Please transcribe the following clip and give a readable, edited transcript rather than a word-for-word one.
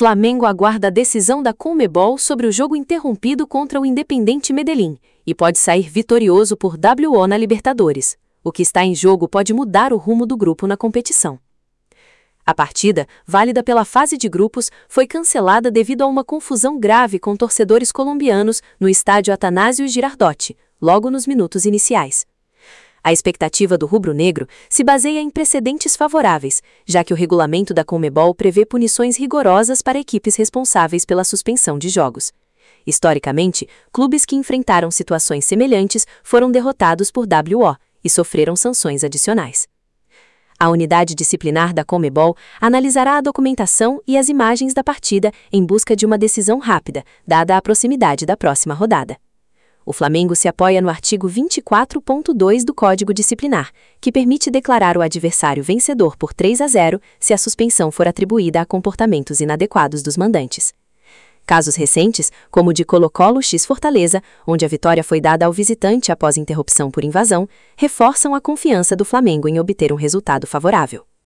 Flamengo aguarda a decisão da Conmebol sobre o jogo interrompido contra o Independiente Medellín e pode sair vitorioso por WO na Libertadores. O que está em jogo pode mudar o rumo do grupo na competição. A partida, válida pela fase de grupos, foi cancelada devido a uma confusão grave com torcedores colombianos no estádio Atanásio Girardot, logo nos minutos iniciais. A expectativa do rubro-negro se baseia em precedentes favoráveis, já que o regulamento da Conmebol prevê punições rigorosas para equipes responsáveis pela suspensão de jogos. Historicamente, clubes que enfrentaram situações semelhantes foram derrotados por WO e sofreram sanções adicionais. A unidade disciplinar da Conmebol analisará a documentação e as imagens da partida em busca de uma decisão rápida, dada a proximidade da próxima rodada. O Flamengo se apoia no artigo 24.2 do Código Disciplinar, que permite declarar o adversário vencedor por 3-0 se a suspensão for atribuída a comportamentos inadequados dos mandantes. Casos recentes, como o de Colo-Colo x Fortaleza, onde a vitória foi dada ao visitante após interrupção por invasão, reforçam a confiança do Flamengo em obter um resultado favorável.